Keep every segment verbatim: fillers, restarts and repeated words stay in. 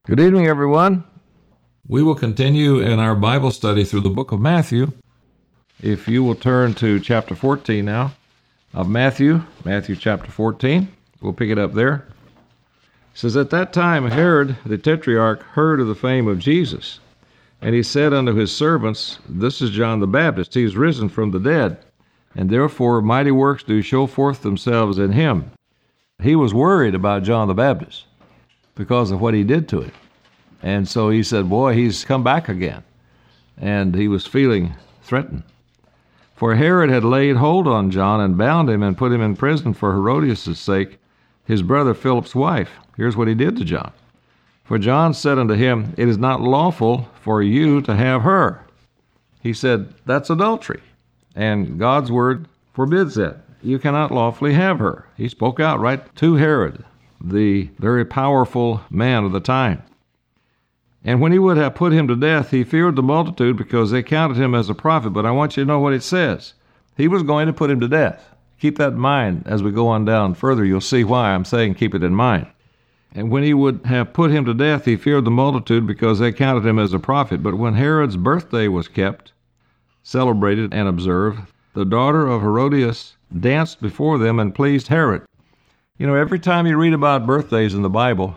Good evening, everyone. We will continue in our Bible study through the book of Matthew. If you will turn to chapter fourteen now of Matthew, Matthew chapter fourteen. We'll pick it up there. It says, At that time Herod the Tetrarch heard of the fame of Jesus, and he said unto his servants, This is John the Baptist. He is risen from the dead, and therefore mighty works do show forth themselves in him. He was worried about John the Baptist because of what he did to him. And so he said, boy, he's come back again. And he was feeling threatened. For Herod had laid hold on John and bound him and put him in prison for Herodias' sake, his brother Philip's wife. Here's what he did to John. For John said unto him, It is not lawful for you to have her. He said, that's adultery. And God's word forbids that. You cannot lawfully have her. He spoke out right to Herod, the very powerful man of the time. And when he would have put him to death, he feared the multitude because they counted him as a prophet. But I want you to know what it says. He was going to put him to death. Keep that in mind as we go on down further. You'll see why I'm saying keep it in mind. And when he would have put him to death, he feared the multitude because they counted him as a prophet. But when Herod's birthday was kept, celebrated and observed, the daughter of Herodias danced before them and pleased Herod. You know, every time you read about birthdays in the Bible,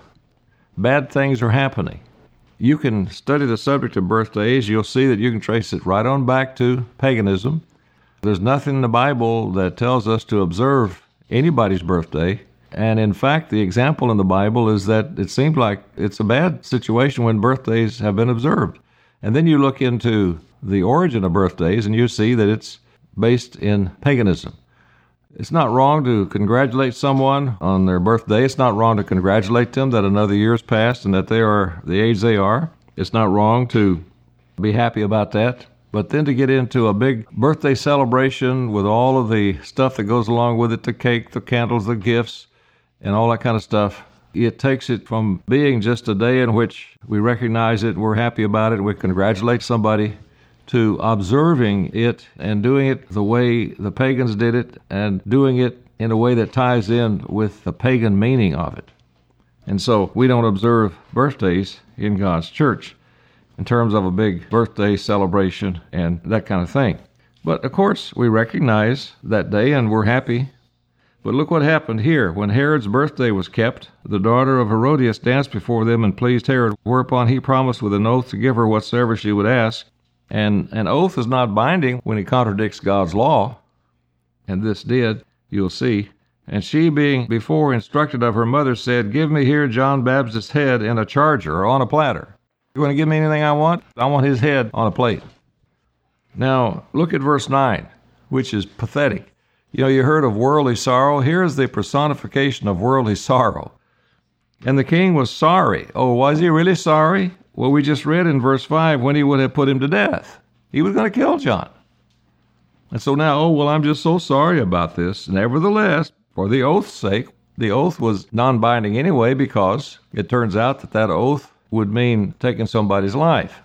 bad things are happening. You can study the subject of birthdays. You'll see that you can trace it right on back to paganism. There's nothing in the Bible that tells us to observe anybody's birthday. And in fact, the example in the Bible is that it seems like it's a bad situation when birthdays have been observed. And then you look into the origin of birthdays and you see that it's based in paganism. It's not wrong to congratulate someone on their birthday. It's not wrong to congratulate them that another year's passed and that they are the age they are. It's not wrong to be happy about that. But then to get into a big birthday celebration with all of the stuff that goes along with it, the cake, the candles, the gifts, and all that kind of stuff, it takes it from being just a day in which we recognize it, we're happy about it, we congratulate somebody, to observing it and doing it the way the pagans did it and doing it in a way that ties in with the pagan meaning of it. And so we don't observe birthdays in God's church in terms of a big birthday celebration and that kind of thing. But of course, we recognize that day and we're happy. But look what happened here. When Herod's birthday was kept, the daughter of Herodias danced before them and pleased Herod, whereupon he promised with an oath to give her whatsoever she would ask. And an oath is not binding when it contradicts God's law. And this did, you'll see. And she, being before instructed of her mother, said, Give me here John Baptist's head in a charger or on a platter. You want to give me anything I want? I want his head on a plate. Now, look at verse nine, which is pathetic. You know, you heard of worldly sorrow. Here's the personification of worldly sorrow. And the king was sorry. Oh, was he really sorry? Well, we just read in verse five when he would have put him to death. He was going to kill John. And so now, oh, well, I'm just so sorry about this. Nevertheless, for the oath's sake, the oath was non-binding anyway because it turns out that that oath would mean taking somebody's life.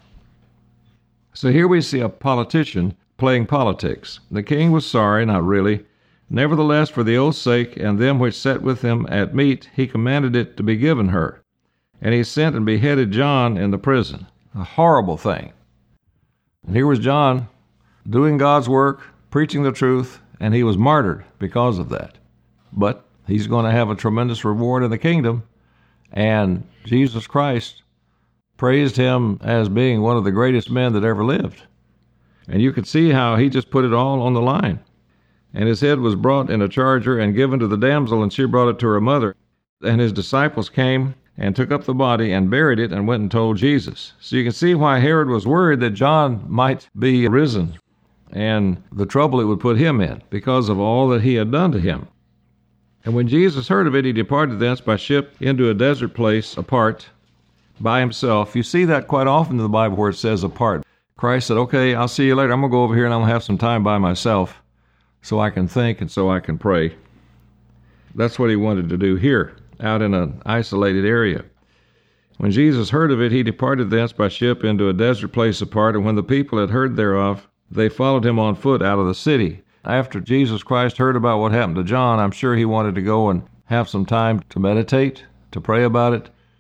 So here we see a politician playing politics. The king was sorry, not really. Nevertheless, for the oath's sake and them which sat with him at meat, he commanded it to be given her. And he sent and beheaded John in the prison. A horrible thing. And here was John doing God's work, preaching the truth, and he was martyred because of that. But he's going to have a tremendous reward in the kingdom. And Jesus Christ praised him as being one of the greatest men that ever lived. And you could see how he just put it all on the line. And his head was brought in a charger and given to the damsel, and she brought it to her mother. And his disciples came and took up the body and buried it and went and told Jesus. So you can see why Herod was worried that John might be risen and the trouble it would put him in because of all that he had done to him. And when Jesus heard of it, he departed thence by ship into a desert place apart by himself. You see that quite often in the Bible where it says apart. Christ said, okay, I'll see you later. I'm going to go over here and I'm going to have some time by myself so I can think and so I can pray. That's what he wanted to do here, out in an isolated area. When Jesus heard of it, he departed thence by ship into a desert place apart, and when the people had heard thereof, they followed him on foot out of the city. After Jesus Christ heard about what happened to John, I'm sure he wanted to go and have some time to meditate, to pray about it.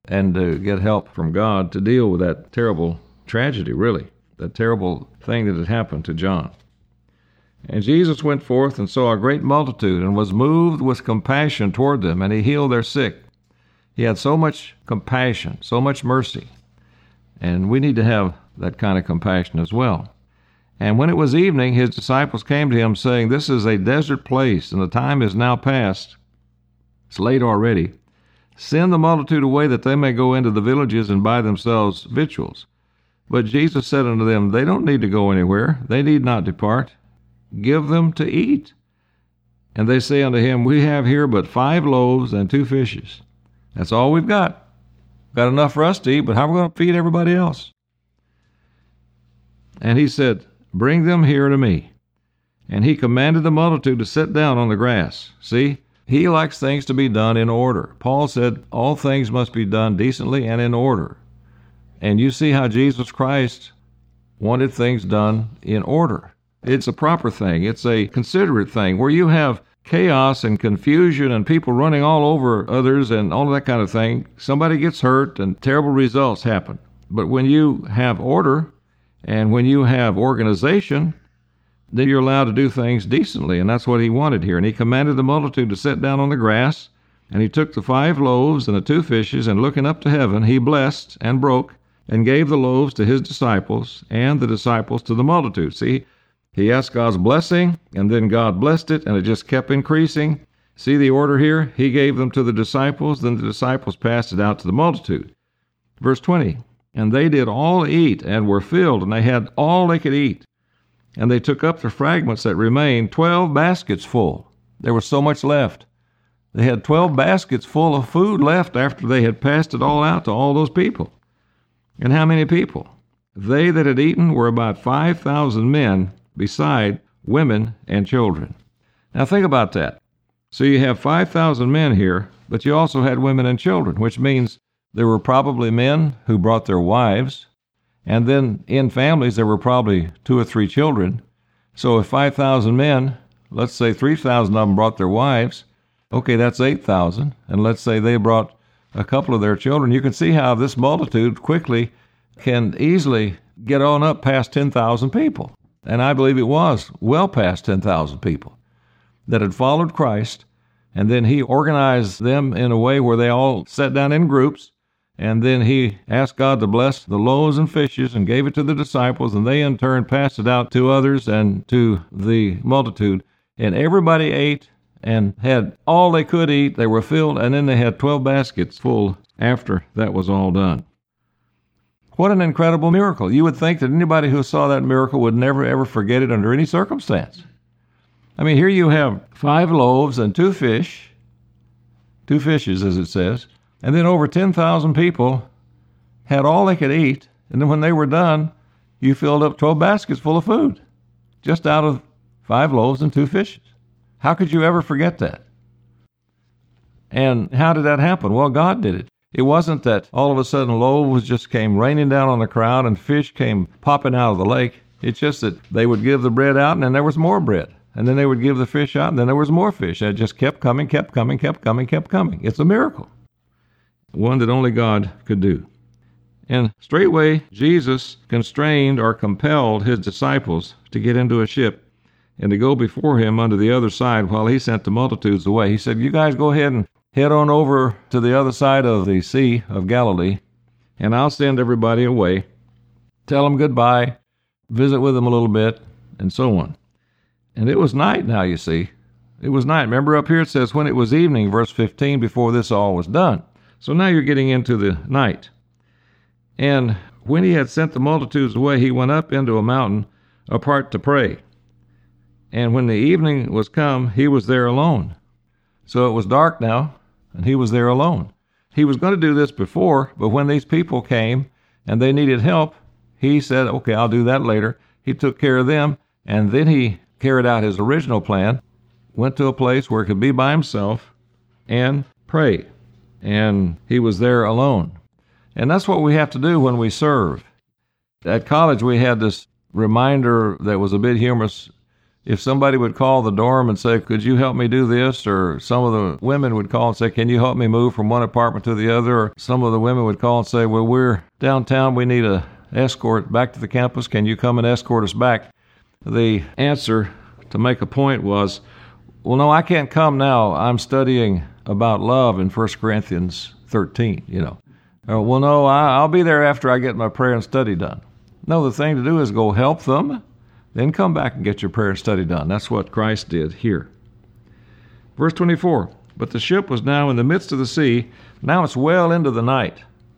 and to get help from God to deal with that terrible tragedy, really, that terrible thing that had happened to John. And Jesus went forth and saw a great multitude, and was moved with compassion toward them, and he healed their sick. He had so much compassion, so much mercy. And we need to have that kind of compassion as well. And when it was evening, his disciples came to him, saying, "This is a desert place, and the time is now past. It's late already. Send the multitude away, that they may go into the villages and buy themselves victuals." But Jesus said unto them, "They don't need to go anywhere. They need not depart. Give them to eat." And they say unto him, "We have here but five loaves and two fishes." That's all we've got. Got enough for us to eat, but how are we going to feed everybody else? And he said, "Bring them here to me." And he commanded the multitude to sit down on the grass. See, he likes things to be done in order. Paul said all things must be done decently and in order. And you see how Jesus Christ wanted things done in order. It's a proper thing. It's a considerate thing. Where you have chaos and confusion and people running all over others and all of that kind of thing, somebody gets hurt and terrible results happen. But when you have order and when you have organization, then you're allowed to do things decently, and that's what he wanted here. And he commanded the multitude to sit down on the grass, and he took the five loaves and the two fishes, and looking up to heaven, he blessed and broke and gave the loaves to his disciples, and the disciples to the multitude. See, he asked God's blessing, and then God blessed it, and it just kept increasing. See the order here? He gave them to the disciples, then the disciples passed it out to the multitude. Verse twenty, and they did all eat, and were filled, and they had all they could eat. And they took up the fragments that remained, twelve baskets full. There was so much left. They had twelve baskets full of food left after they had passed it all out to all those people. And how many people? They that had eaten were about five thousand men, beside women and children. Now think about that. So you have five thousand men here, but you also had women and children, which means there were probably men who brought their wives, and then in families there were probably two or three children. So if five thousand men, let's say three thousand of them brought their wives, okay, that's eight thousand, and let's say they brought a couple of their children. You can see how this multitude quickly can easily get on up past ten thousand people. And I believe it was well past ten thousand people that had followed Christ, and then he organized them in a way where they all sat down in groups, and then he asked God to bless the loaves and fishes and gave it to the disciples, and they in turn passed it out to others and to the multitude. And everybody ate and had all they could eat. They were filled, and then they had twelve baskets full after that was all done. What an incredible miracle. You would think that anybody who saw that miracle would never, ever forget it under any circumstance. I mean, here you have five loaves and two fish, two fishes, as it says, and then over ten thousand people had all they could eat, and then when they were done, you filled up twelve baskets full of food, just out of five loaves and two fishes. How could you ever forget that? And how did that happen? Well, God did it. It wasn't that all of a sudden loaves just came raining down on the crowd and fish came popping out of the lake. It's just that they would give the bread out, and then there was more bread. And then they would give the fish out, and then there was more fish. It just kept coming, kept coming, kept coming, kept coming. It's a miracle, one that only God could do. And straightway Jesus constrained or compelled his disciples to get into a ship and to go before him unto the other side while he sent the multitudes away. He said, "You guys go ahead and head on over to the other side of the Sea of Galilee, and I'll send everybody away. Tell them goodbye, visit with them a little bit, and so on." And it was night now, you see. It was night. Remember up here it says, when it was evening, verse fifteen, before this all was done. So now you're getting into the night. And when he had sent the multitudes away, he went up into a mountain apart to pray. And when the evening was come, he was there alone. So it was dark now, and he was there alone. He was going to do this before, but when these people came and they needed help, he said, okay, I'll do that later. He took care of them, and then he carried out his original plan, went to a place where he could be by himself and pray. And he was there alone. And that's what we have to do when we serve. At college, we had this reminder that was a bit humorous. if somebody would call the dorm and say, could you help me do this? Or some of the women would call and say, can you help me move from one apartment to the other? Or some of the women would call and say, well, we're downtown. We need a escort back to the campus. Can you come and escort us back? The answer to make a point was, well, no, I can't come now. I'm studying about love in First Corinthians thirteen, you know. Or, well, no, I, I'll be there after I get my prayer and study done. No, the thing to do is go help them, then come back and get your prayer and study done. That's what Christ did here. Verse twenty-four, but the ship was now in the midst of the sea. Now it's well into the night.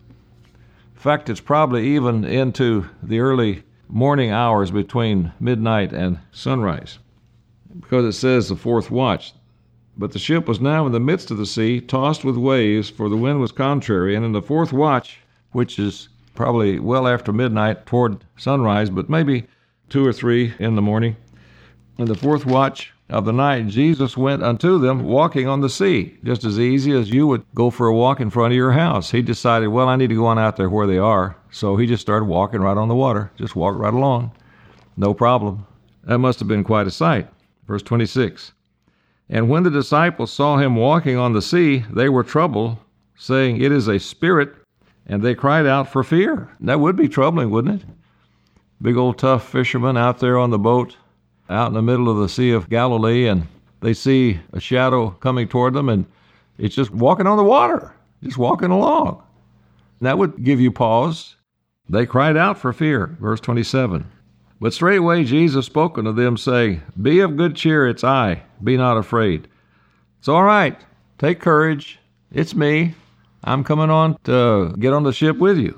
In fact, it's probably even into the early morning hours between midnight and sunrise, because it says the fourth watch. But the ship was now in the midst of the sea, tossed with waves, for the wind was contrary. And in the fourth watch, which is probably well after midnight toward sunrise, but maybe two or three in the morning, in the fourth watch of the night, Jesus went unto them walking on the sea, just as easy as you would go for a walk in front of your house. He decided, well, I need to go on out there where they are. So he just started walking right on the water, just walked right along. No problem. That must have been quite a sight. Verse twenty-six, and when the disciples saw him walking on the sea, they were troubled, saying, it is a spirit, and they cried out for fear. That would be troubling, wouldn't it? Big old tough fishermen out there on the boat, out in the middle of the Sea of Galilee, and they see a shadow coming toward them, and it's just walking on the water, just walking along. That would give you pause. They cried out for fear. Verse twenty-seven, but straightway Jesus spoke unto them, saying, be of good cheer, it's I, be not afraid. It's all right, take courage, it's me, I'm coming on to get on the ship with you.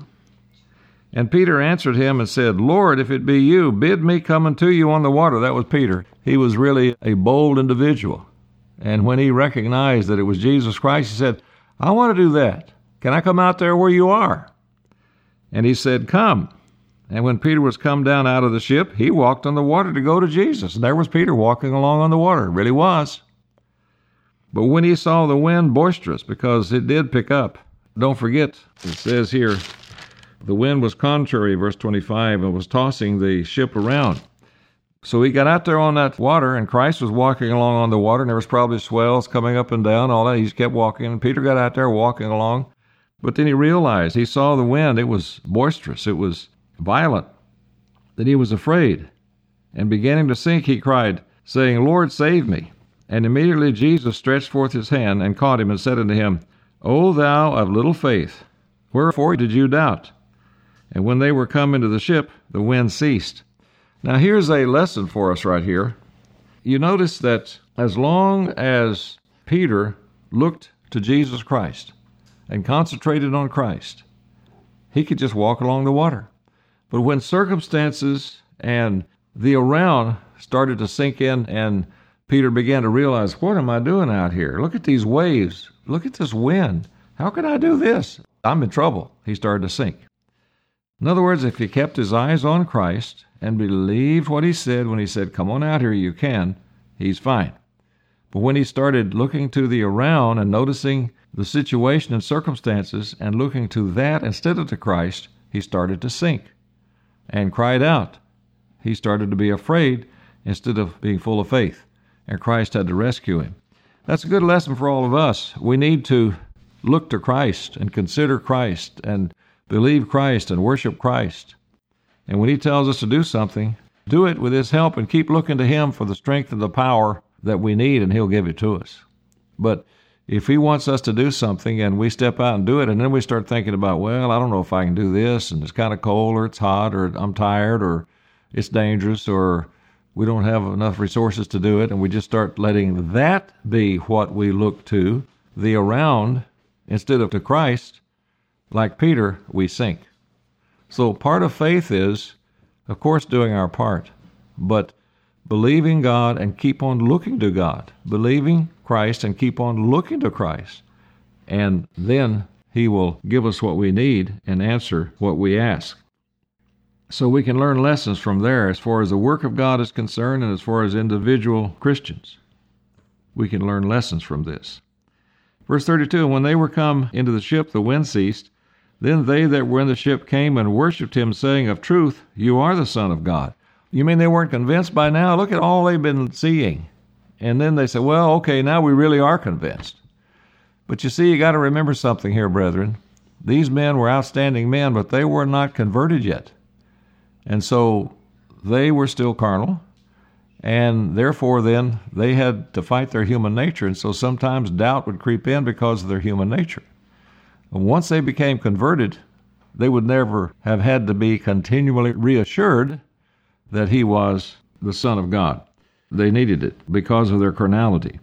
And Peter answered him and said, Lord, if it be you, bid me come unto you on the water. That was Peter. He was really a bold individual. And when he recognized that it was Jesus Christ, he said, I want to do that. Can I come out there where you are? And he said, come. And when Peter was come down out of the ship, he walked on the water to go to Jesus. And there was Peter walking along on the water. It really was. But when he saw the wind boisterous, because it did pick up, don't forget, it says here, the wind was contrary, verse twenty-five, and was tossing the ship around. So he got out there on that water, and Christ was walking along on the water, and there was probably swells coming up and down, all that. He just kept walking, and Peter got out there walking along. But then he realized, he saw the wind. It was boisterous. It was violent. Then he was afraid. And beginning to sink, he cried, saying, Lord, save me. And immediately Jesus stretched forth his hand and caught him and said unto him, O thou of little faith, wherefore did you doubt? And when they were come into the ship, the wind ceased. Now here's a lesson for us right here. You notice that as long as Peter looked to Jesus Christ and concentrated on Christ, he could just walk along the water. But when circumstances and the around started to sink in and Peter began to realize, what am I doing out here? Look at these waves. Look at this wind. How can I do this? I'm in trouble. He started to sink. In other words, if he kept his eyes on Christ and believed what he said when he said, come on out here, you can, he's fine. But when he started looking to the around and noticing the situation and circumstances and looking to that instead of to Christ, he started to sink and cried out. He started to be afraid instead of being full of faith, and Christ had to rescue him. That's a good lesson for all of us. We need to look to Christ and consider Christ and believe Christ and worship Christ. And when he tells us to do something, do it with his help and keep looking to him for the strength and the power that we need, and he'll give it to us. But if he wants us to do something and we step out and do it, and then we start thinking about, well, I don't know if I can do this, and it's kind of cold, or it's hot, or I'm tired, or it's dangerous, or we don't have enough resources to do it, and we just start letting that be what we look to, the around, instead of to Christ, like Peter, we sink. So part of faith is, of course, doing our part, but believing God and keep on looking to God, believing Christ and keep on looking to Christ, and then he will give us what we need and answer what we ask. So we can learn lessons from there as far as the work of God is concerned and as far as individual Christians. We can learn lessons from this. Verse thirty-two, and when they were come into the ship, the wind ceased. Then they that were in the ship came and worshipped him, saying, Of truth, you are the Son of God. You mean they weren't convinced by now? Look at all they've been seeing. And then they say, well, okay, now we really are convinced. But you see, you got to remember something here, brethren. These men were outstanding men, but they were not converted yet. And so they were still carnal, and therefore then they had to fight their human nature. And so sometimes doubt would creep in because of their human nature. And once they became converted, they would never have had to be continually reassured that he was the Son of God. They needed it because of their carnality.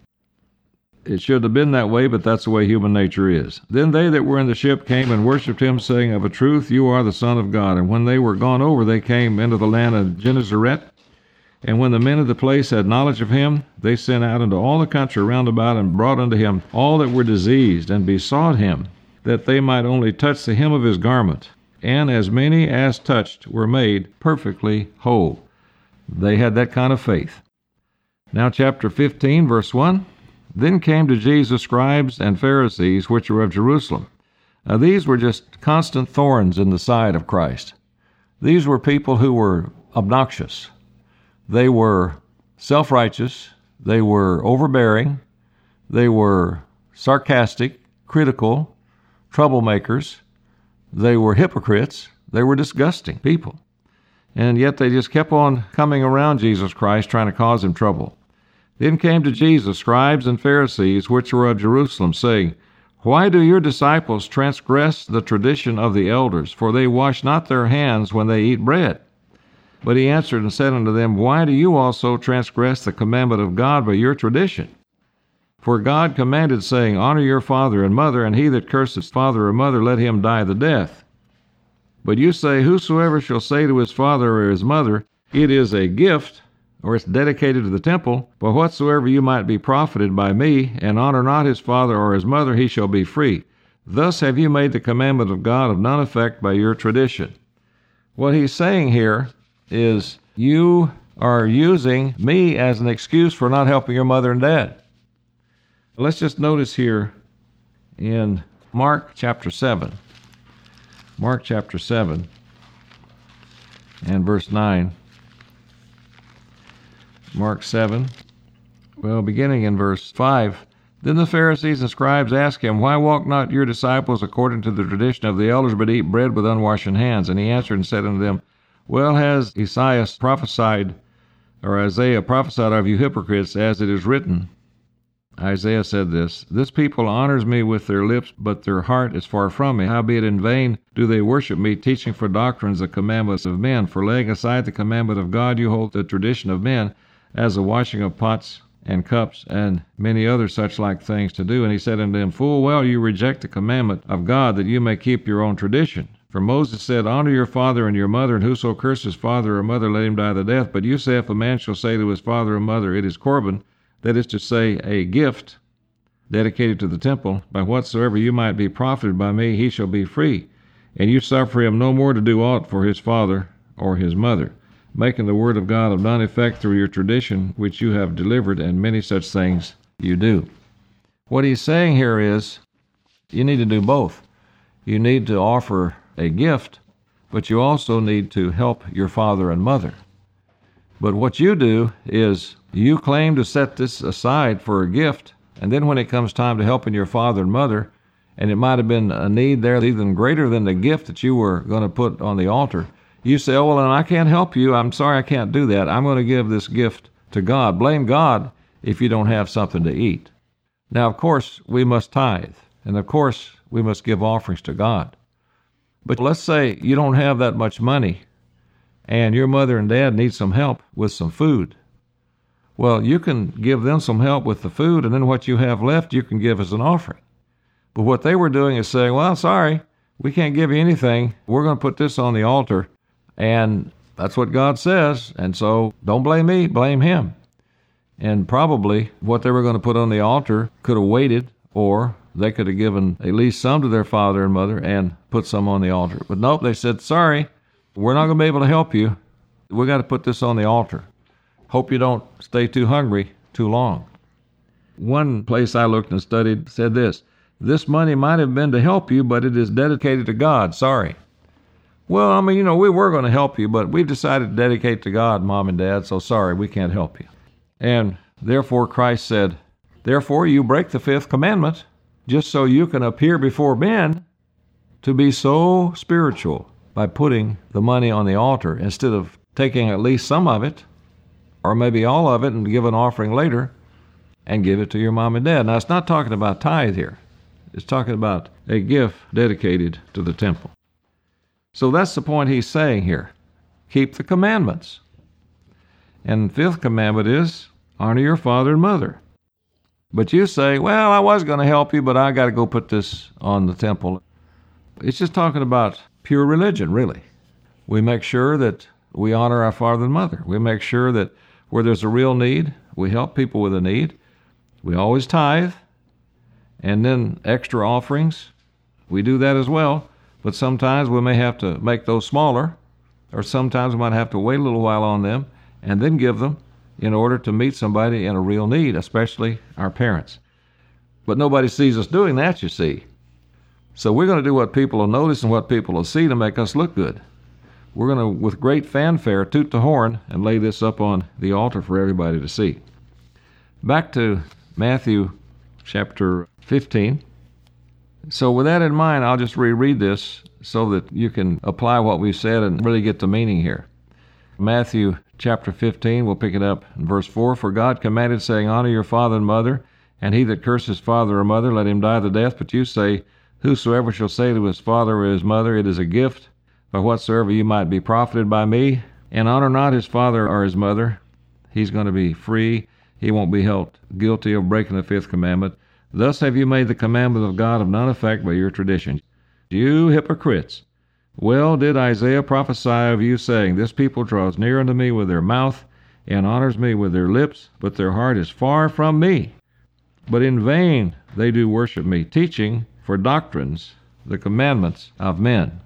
It should have been that way, but that's the way human nature is. Then they that were in the ship came and worshipped him, saying, Of a truth, you are the Son of God. And when they were gone over, they came into the land of Gennesaret. And when the men of the place had knowledge of him, they sent out into all the country round about, and brought unto him all that were diseased, and besought him that they might only touch the hem of his garment. And as many as touched were made perfectly whole. They had that kind of faith. Now chapter fifteen, verse one. Then came to Jesus scribes and Pharisees, which were of Jerusalem. Now these were just constant thorns in the side of Christ. These were people who were obnoxious. They were self-righteous. They were overbearing. They were sarcastic, critical, troublemakers. They were hypocrites. They were disgusting people. And yet they just kept on coming around Jesus Christ, trying to cause him trouble. Then came to Jesus scribes and Pharisees, which were of Jerusalem, saying, Why do your disciples transgress the tradition of the elders? For they wash not their hands when they eat bread. But he answered and said unto them, Why do you also transgress the commandment of God by your tradition? For God commanded, saying, Honor your father and mother, and he that curseth father or mother, let him die the death. But you say, Whosoever shall say to his father or his mother, It is a gift, or it's dedicated to the temple, but whatsoever you might be profited by me, and honor not his father or his mother, he shall be free. Thus have you made the commandment of God of none effect by your tradition. What he's saying here is, you are using me as an excuse for not helping your mother and dad. Let's just notice here in Mark chapter seven. Mark chapter seven and verse nine. Mark seven, well, beginning in verse five. Then the Pharisees and scribes asked him, Why walk not your disciples according to the tradition of the elders, but eat bread with unwashen hands? And he answered and said unto them, Well has Esaias prophesied, or Isaiah prophesied of you hypocrites, as it is written. Isaiah said this, This people honors me with their lips, but their heart is far from me. Howbeit in vain do they worship me, teaching for doctrines the commandments of men. For laying aside the commandment of God, you hold the tradition of men, as the washing of pots and cups, and many other such like things to do. And he said unto them, Full well you reject the commandment of God, that you may keep your own tradition. For Moses said, Honor your father and your mother, and whoso curses father or mother, let him die the death. But you say, If a man shall say to his father or mother, It is Corban, that is to say, a gift dedicated to the temple, by whatsoever you might be profited by me, he shall be free. And you suffer him no more to do aught for his father or his mother, making the word of God of none effect through your tradition, which you have delivered, and many such things you do. What he's saying here is, you need to do both. You need to offer a gift, but you also need to help your father and mother. But what you do is, you claim to set this aside for a gift, and then when it comes time to helping your father and mother, and it might have been a need there even greater than the gift that you were going to put on the altar, you say, oh, well, and I can't help you. I'm sorry I can't do that. I'm going to give this gift to God. Blame God if you don't have something to eat. Now, of course, we must tithe, and of course, we must give offerings to God. But let's say you don't have that much money, and your mother and dad need some help with some food. Well, you can give them some help with the food, and then what you have left you can give as an offering. But what they were doing is saying, well, sorry, we can't give you anything. We're going to put this on the altar, and that's what God says, and so don't blame me, blame him. And probably what they were going to put on the altar could have waited, or they could have given at least some to their father and mother and put some on the altar. But nope, they said, sorry, we're not going to be able to help you. We got to put this on the altar. Hope you don't stay too hungry too long. One place I looked and studied said this, this money might have been to help you, but it is dedicated to God. Sorry. Well, I mean, you know, we were going to help you, but we've decided to dedicate to God, Mom and Dad, so sorry, we can't help you. And therefore Christ said, therefore you break the fifth commandment just so you can appear before men to be so spiritual by putting the money on the altar instead of taking at least some of it, or maybe all of it, and give an offering later and give it to your mom and dad. Now, it's not talking about tithe here. It's talking about a gift dedicated to the temple. So that's the point he's saying here. Keep the commandments. And the fifth commandment is honor your father and mother. But you say, well, I was going to help you, but I got to go put this on the temple. It's just talking about pure religion, really. We make sure that we honor our father and mother. We make sure that where there's a real need, we help people with a need. We always tithe, and then extra offerings. We do that as well, but sometimes we may have to make those smaller, or sometimes we might have to wait a little while on them and then give them in order to meet somebody in a real need, especially our parents. But nobody sees us doing that, you see. So we're going to do what people will notice and what people will see to make us look good. We're going to, with great fanfare, toot the horn and lay this up on the altar for everybody to see. Back to Matthew chapter fifteen. So with that in mind, I'll just reread this so that you can apply what we've said and really get the meaning here. Matthew chapter fifteen, we'll pick it up in verse four. For God commanded, saying, honor your father and mother, and he that curses father or mother, let him die the death. But you say, whosoever shall say to his father or his mother, it is a gift, by whatsoever you might be profited by me, and honor not his father or his mother, he's going to be free. He won't be held guilty of breaking the fifth commandment. Thus have you made the commandment of God of none effect by your tradition. You hypocrites! Well did Isaiah prophesy of you, saying, this people draws near unto me with their mouth, and honors me with their lips, but their heart is far from me. But in vain they do worship me, teaching for doctrines the commandments of men.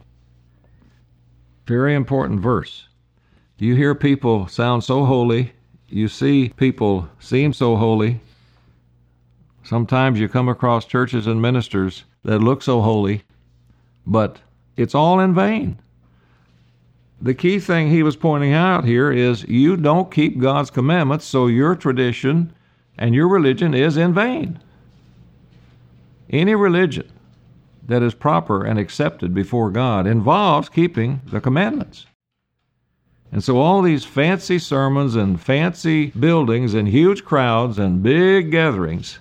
Very important verse. You hear people sound so holy. You see people seem so holy. Sometimes you come across churches and ministers that look so holy, but it's all in vain. The key thing he was pointing out here is you don't keep God's commandments, so your tradition and your religion is in vain. Any religion that is proper and accepted before God involves keeping the commandments. And so all these fancy sermons and fancy buildings and huge crowds and big gatherings,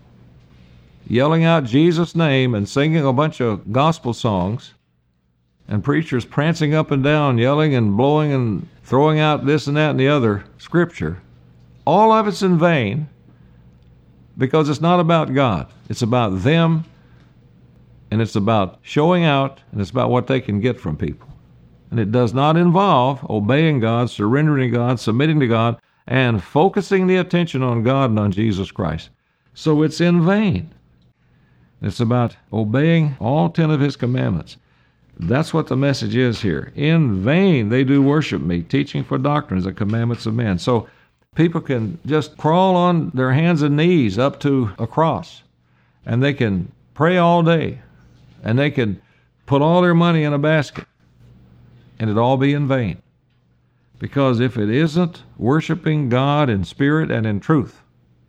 yelling out Jesus' name and singing a bunch of gospel songs, and preachers prancing up and down, yelling and blowing and throwing out this and that and the other scripture, all of it's in vain because it's not about God. It's about them, and it's about showing out, and it's about what they can get from people. And it does not involve obeying God, surrendering to God, submitting to God, and focusing the attention on God and on Jesus Christ. So it's in vain. It's about obeying all ten of his commandments. That's what the message is here. In vain they do worship me, teaching for doctrines the commandments of men. So people can just crawl on their hands and knees up to a cross, and they can pray all day, and they can put all their money in a basket, and it all be in vain. Because if it isn't worshiping God in spirit and in truth,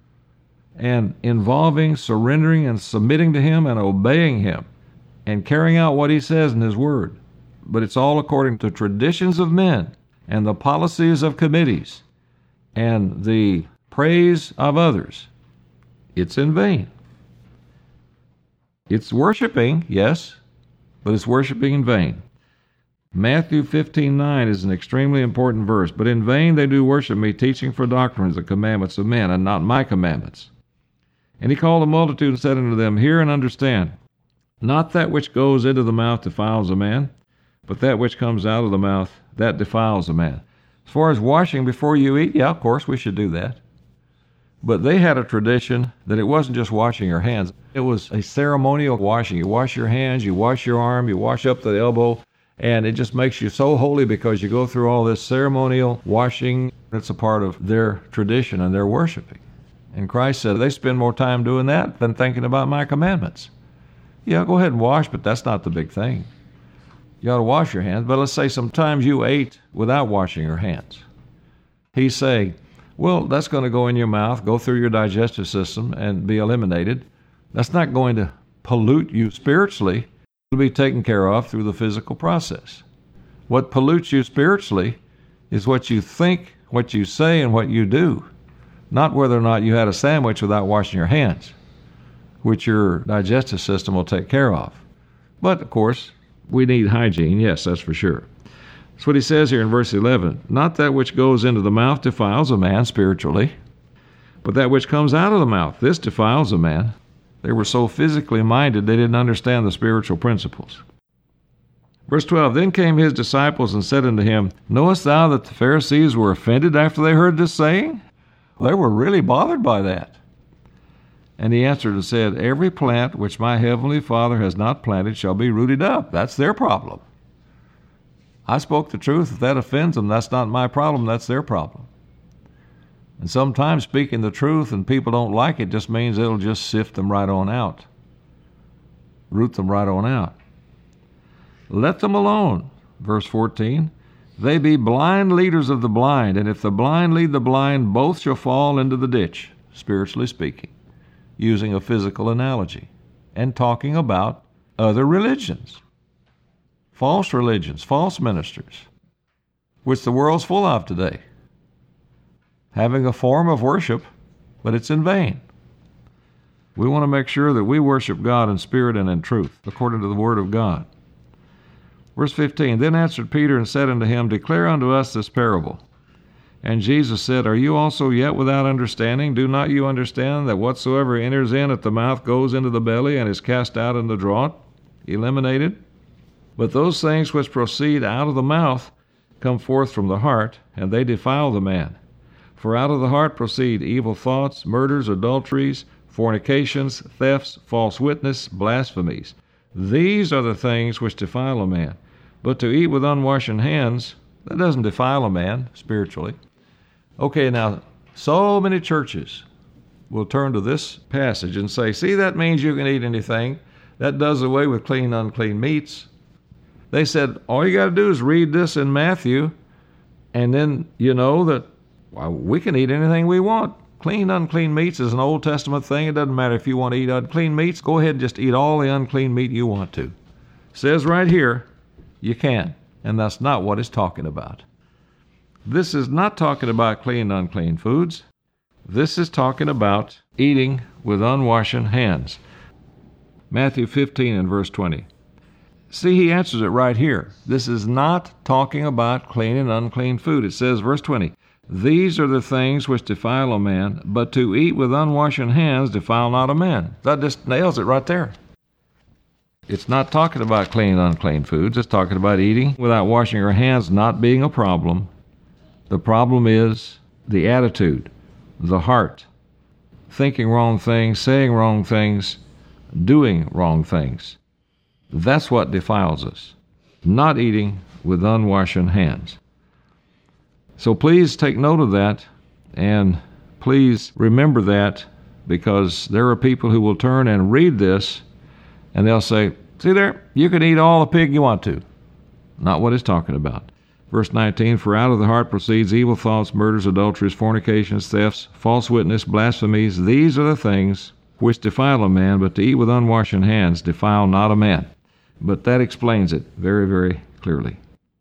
and involving surrendering and submitting to him and obeying him, and carrying out what he says in his word, but it's all according to traditions of men and the policies of committees and the praise of others, it's in vain. It's worshiping, yes, but it's worshiping in vain. Matthew fifteen nine is an extremely important verse. But in vain they do worship me, teaching for doctrines the commandments of men, and not my commandments. And he called the multitude and said unto them, hear and understand. Not that which goes into the mouth defiles a man, but that which comes out of the mouth, that defiles a man. As far as washing before you eat, yeah, of course we should do that. But they had a tradition that it wasn't just washing your hands. It was a ceremonial washing. You wash your hands, you wash your arm, you wash up to the elbow, and it just makes you so holy because you go through all this ceremonial washing. It's a part of their tradition and their worshiping. And Christ said they spend more time doing that than thinking about my commandments. Yeah, go ahead and wash, but that's not the big thing. you ought to wash your hands. But let's say sometimes you ate without washing your hands. He's saying, well, that's going to go in your mouth, go through your digestive system, and be eliminated. That's not going to pollute you spiritually. It'll be taken care of through the physical process. What pollutes you spiritually is what you think, what you say, and what you do, not whether or not you had a sandwich without washing your hands, which your digestive system will take care of. But, of course, we need hygiene. Yes, that's for sure. That's what he says here in verse eleven. Not that which goes into the mouth defiles a man spiritually, but that which comes out of the mouth, this defiles a man. They were so physically minded, they didn't understand the spiritual principles. Verse twelve, Then came his disciples and said unto him, Knowest thou that the Pharisees were offended after they heard this saying? They were really bothered by that. And he answered and said, Every plant which my heavenly Father has not planted shall be rooted up. That's their problem. I spoke the truth. If that offends them, that's not my problem. That's their problem. And sometimes speaking the truth and people don't like it just means it'll just sift them right on out. Root them right on out. Let them alone. Verse fourteen. They be blind leaders of the blind, and if the blind lead the blind, both shall fall into the ditch, spiritually speaking, using a physical analogy, and talking about other religions, false religions, false ministers, which the world's full of today, having a form of worship, but it's in vain. We want to make sure that we worship God in spirit and in truth, according to the Word of God. Verse fifteen, Then answered Peter and said unto him, Declare unto us this parable. And Jesus said, Are you also yet without understanding? Do not you understand that whatsoever enters in at the mouth goes into the belly and is cast out in the draught, eliminated? But those things which proceed out of the mouth come forth from the heart, and they defile the man. For out of the heart proceed evil thoughts, murders, adulteries, fornications, thefts, false witness, blasphemies. These are the things which defile a man. But to eat with unwashen hands, that doesn't defile a man spiritually. Okay, now, so many churches will turn to this passage and say, see, that means you can eat anything. That does away with clean, unclean meats. They said, all you got to do is read this in Matthew, and then you know that well, we can eat anything we want. Clean, unclean meats is an Old Testament thing. It doesn't matter if you want to eat unclean meats. Go ahead and just eat all the unclean meat you want to. It says right here, you can. And that's not what it's talking about. This is not talking about clean, unclean foods. This is talking about eating with unwashen hands. Matthew fifteen and verse twenty. See, he answers it right here. This is not talking about clean and unclean food. It says, verse twenty, These are the things which defile a man, but to eat with unwashen hands defile not a man. That just nails it right there. It's not talking about clean and unclean foods. It's talking about eating without washing your hands not being a problem. The problem is the attitude, the heart, thinking wrong things, saying wrong things, doing wrong things. That's what defiles us, not eating with unwashen hands. So please take note of that, and please remember that, because there are people who will turn and read this, and they'll say, see there, you can eat all the pig you want to. Not what it's talking about. Verse nineteen, For out of the heart proceeds evil thoughts, murders, adulteries, fornications, thefts, false witness, blasphemies. These are the things which defile a man, but to eat with unwashen hands defile not a man. But that explains it very, very clearly.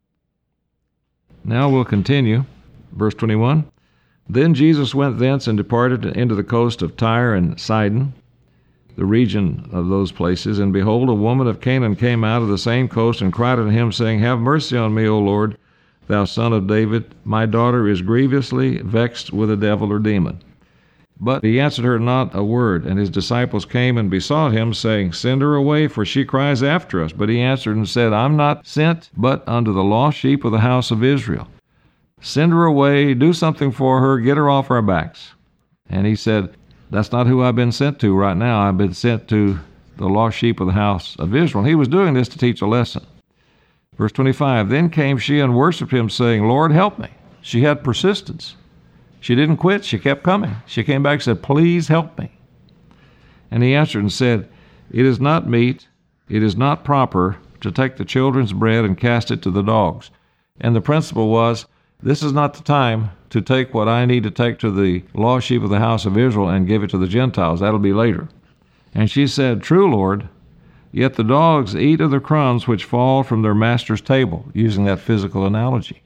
Now we'll continue. Verse twenty-one, Then Jesus went thence and departed into the coast of Tyre and Sidon, the region of those places. And behold, a woman of Canaan came out of the same coast and cried unto him, saying, Have mercy on me, O Lord, thou son of David. My daughter is grievously vexed with a devil or demon. But he answered her not a word. And his disciples came and besought him, saying, Send her away, for she cries after us. But he answered and said, I'm not sent but unto the lost sheep of the house of Israel. Send her away, do something for her, get her off our backs. And he said, That's not who I've been sent to right now. I've been sent to the lost sheep of the house of Israel. And he was doing this to teach a lesson. Verse twenty-five, Then came she and worshipped him, saying, Lord, help me. She had persistence. She didn't quit. She kept coming. She came back and said, Please help me. And he answered and said, It is not meet, it is not proper to take the children's bread and cast it to the dogs. And the principle was, this is not the time to take what I need to take to the lost sheep of the house of Israel and give it to the Gentiles. That'll be later. And she said, True, Lord, yet the dogs eat of the crumbs which fall from their master's table, using that physical analogy.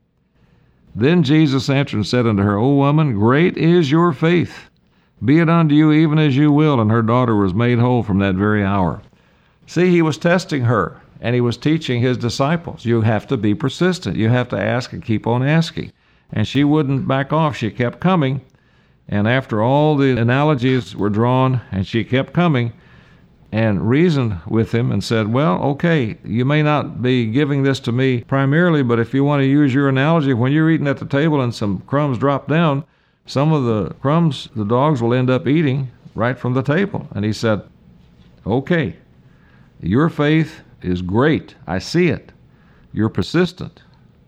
Then Jesus answered and said unto her, O woman, great is your faith. Be it unto you even as you will. And her daughter was made whole from that very hour. See, he was testing her, and he was teaching his disciples. You have to be persistent. You have to ask and keep on asking. And she wouldn't back off. She kept coming. And after all the analogies were drawn, and she kept coming, and reasoned with him and said, well, okay, you may not be giving this to me primarily, but if you want to use your analogy, when you're eating at the table and some crumbs drop down, some of the crumbs the dogs will end up eating right from the table. And he said, okay, your faith is great. I see it. You're persistent.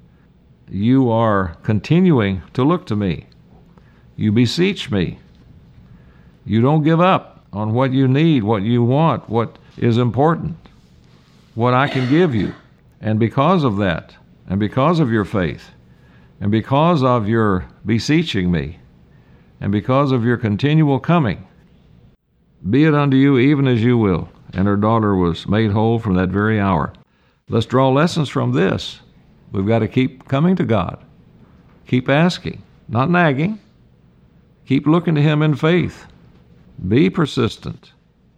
You are continuing to look to me. You beseech me. You don't give up on what you need, what you want, what is important, what I can give you. And because of that, and because of your faith, and because of your beseeching me, and because of your continual coming, be it unto you even as you will. And her daughter was made whole from that very hour. Let's draw lessons from this. We've got to keep coming to God. Keep asking, not nagging. Keep looking to him in faith. Be persistent.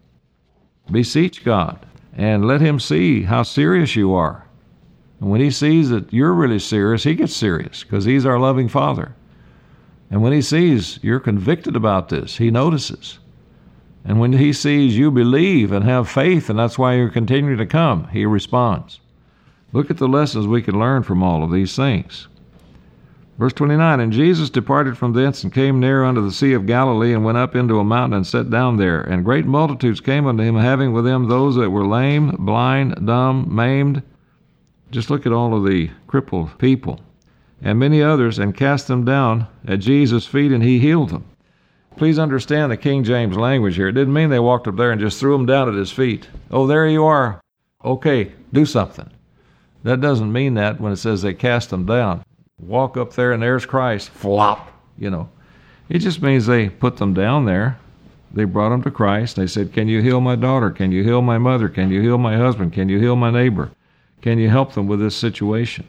Beseech God, and let him see how serious you are. And when he sees that you're really serious, he gets serious, because he's our loving Father. And when he sees you're convicted about this, he notices. And when he sees you believe and have faith, and that's why you're continuing to come, he responds. Look at the lessons we can learn from all of these things. Verse twenty-nine, And Jesus departed from thence, and came near unto the Sea of Galilee, and went up into a mountain, and sat down there. And great multitudes came unto him, having with them those that were lame, blind, dumb, maimed. Just look at all of the crippled people. And many others, and cast them down at Jesus' feet, and he healed them. Please understand the King James language here. It didn't mean they walked up there and just threw him down at his feet. Oh, there you are. Okay, do something. That doesn't mean that when it says they cast them down. Walk up there and there's Christ. Flop, you know. It just means they put them down there. They brought them to Christ. They said, can you heal my daughter? Can you heal my mother? Can you heal my husband? Can you heal my neighbor? Can you help them with this situation?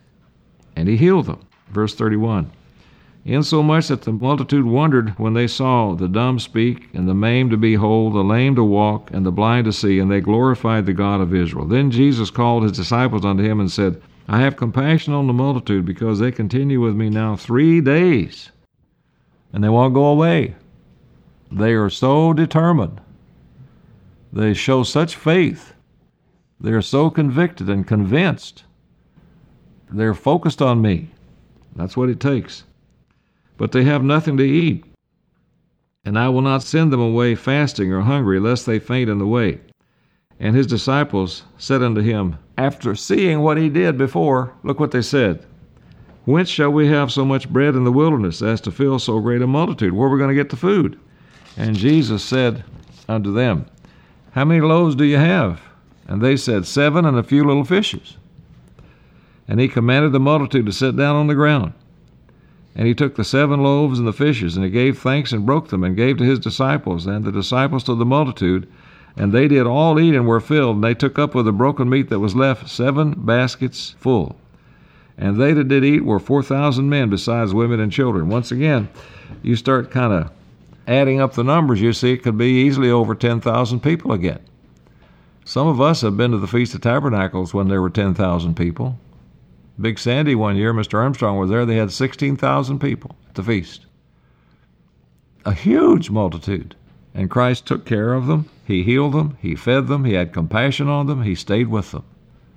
And he healed them. Verse thirty-one. Insomuch that the multitude wondered when they saw the dumb speak, and the maimed to be whole, the lame to walk, and the blind to see, and they glorified the God of Israel. Then Jesus called his disciples unto him and said, I have compassion on the multitude, because they continue with me now three days, and they won't go away. They are so determined. They show such faith. They are so convicted and convinced. They're focused on me. That's what it takes. But they have nothing to eat. And I will not send them away fasting or hungry, lest they faint in the way. And his disciples said unto him, after seeing what he did before, look what they said. Whence shall we have so much bread in the wilderness as to fill so great a multitude? Where are we going to get the food? And Jesus said unto them, how many loaves do you have? And they said, seven and a few little fishes. And he commanded the multitude to sit down on the ground. And he took the seven loaves and the fishes, and he gave thanks and broke them, and gave to his disciples, and the disciples to the multitude. And they did all eat and were filled, and they took up with the broken meat that was left seven baskets full. And they that did eat were four thousand men, besides women and children. Once again, you start kind of adding up the numbers, you see it could be easily over ten thousand people again. Some of us have been to the Feast of Tabernacles when there were ten thousand people. Big Sandy one year, Mister Armstrong was there, they had sixteen thousand people at the feast. A huge multitude. And Christ took care of them. He healed them. He fed them. He had compassion on them. He stayed with them.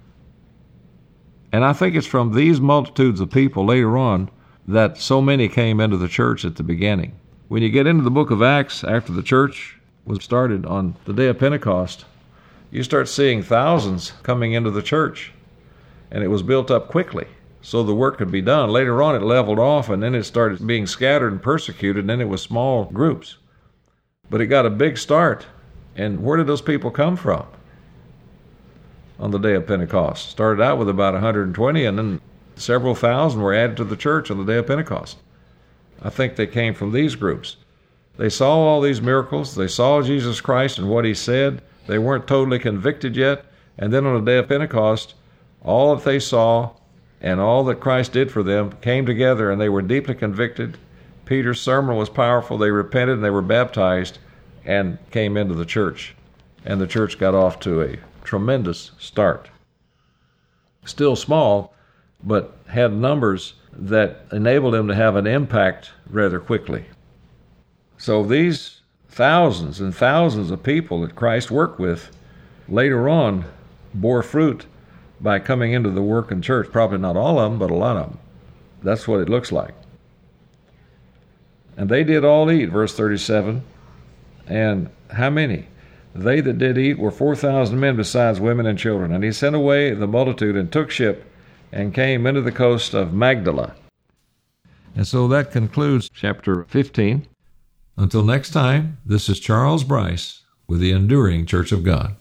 And I think it's from these multitudes of people later on that so many came into the church at the beginning. When you get into the book of Acts, after the church was started on the day of Pentecost, you start seeing thousands coming into the church. And it was built up quickly, so the work could be done. Later on, it leveled off, and then it started being scattered and persecuted, and then it was small groups. But it got a big start. And where did those people come from? on the day of Pentecost. Started out with about one hundred twenty, and then several thousand were added to the church on the day of Pentecost. I think they came from these groups. They saw all these miracles. They saw Jesus Christ and what he said. They weren't totally convicted yet. And then on the day of Pentecost, all that they saw and all that Christ did for them came together, and they were deeply convicted. Peter's sermon was powerful. They repented and they were baptized and came into the church. And the church got off to a tremendous start. Still small, but had numbers that enabled them to have an impact rather quickly. So these thousands and thousands of people that Christ worked with later on bore fruit by coming into the working church. Probably not all of them, but a lot of them. That's what it looks like. And they did all eat, verse thirty-seven. And how many? They that did eat were four thousand men, besides women and children. And he sent away the multitude and took ship and came into the coast of Magdala. And so that concludes chapter fifteen. Until next time, this is Charles Bryce with the Enduring Church of God.